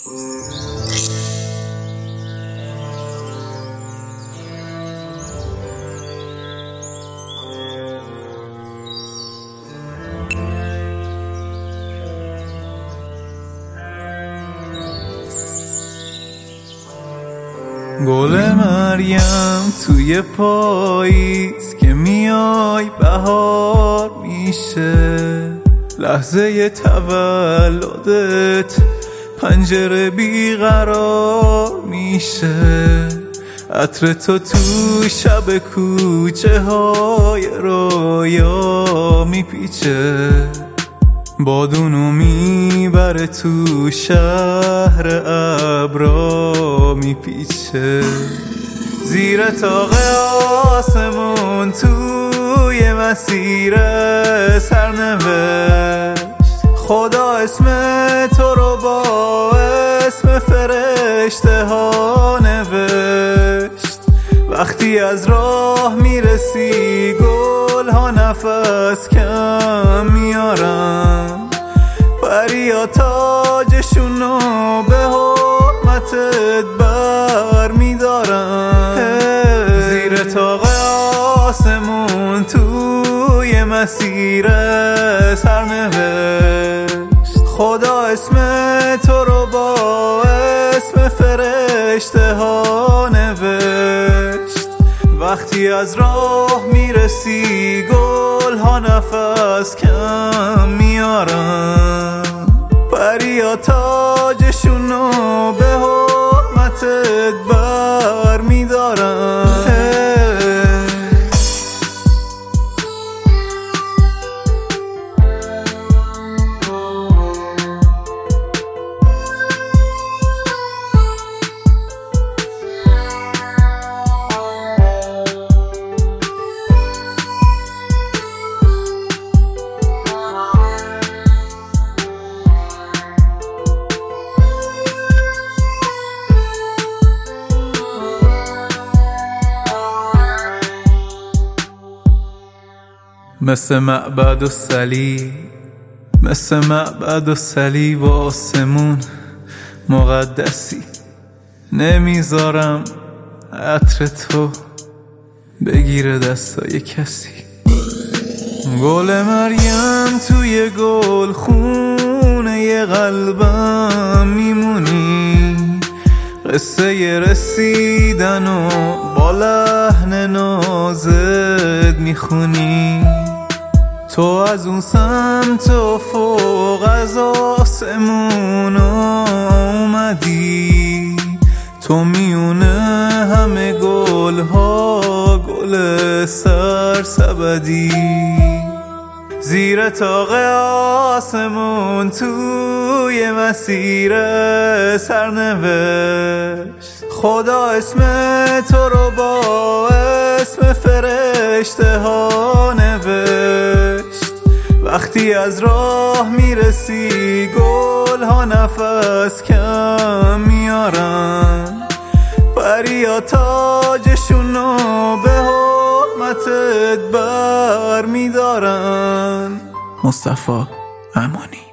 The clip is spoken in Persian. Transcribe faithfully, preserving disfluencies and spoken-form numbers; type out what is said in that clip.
گل مریم توی پاییز که میای بهار میشه، لحظه تولدت پنجره بیقرار میشه، عطر تو تو شب کوچه های رویا میپیچه، بادونو میبره تو شهر ابرا میپیچه، زیر طاق آسمون توی مسیر سرنوشت، خدا اسم تو رو با اسم فرشته ها نوشت، وقتی از راه میرسی گل ها نفس کم میارن، پریا تاجشونو به حرمتت بر میدارن، زیر طاق آسمون توی مسیر سرنوشت، خدا اسم تو رو با اسم فرشته ها نوشت، وقتی از راه میرسی گل ها نفس کم میارن، پریا تاجشونو به حرمتت بر میدارن. مثل معبد و صلیب، مثل معبد و صلیب و آسمون مقدسی، نمیذارم عطر تو بگیره دستای کسی، گل مریم توی گل خونه ی قلبم میمونی، قصه رسیدن و با لحن نازت میخونی، تو از اون سمت و فوق از آسمون اومدی، تو میونه همه گل ها گل سرسبدی، زیر طاق آسمون توی مسیر سرنوشت، خدا اسم تو رو با اسم فرشته ها نوشت، وقتی از راه میرسی گل ها نفس کم میارن، پریا تاجشونو به حرمتت بر میدارن. مصطفی امانی.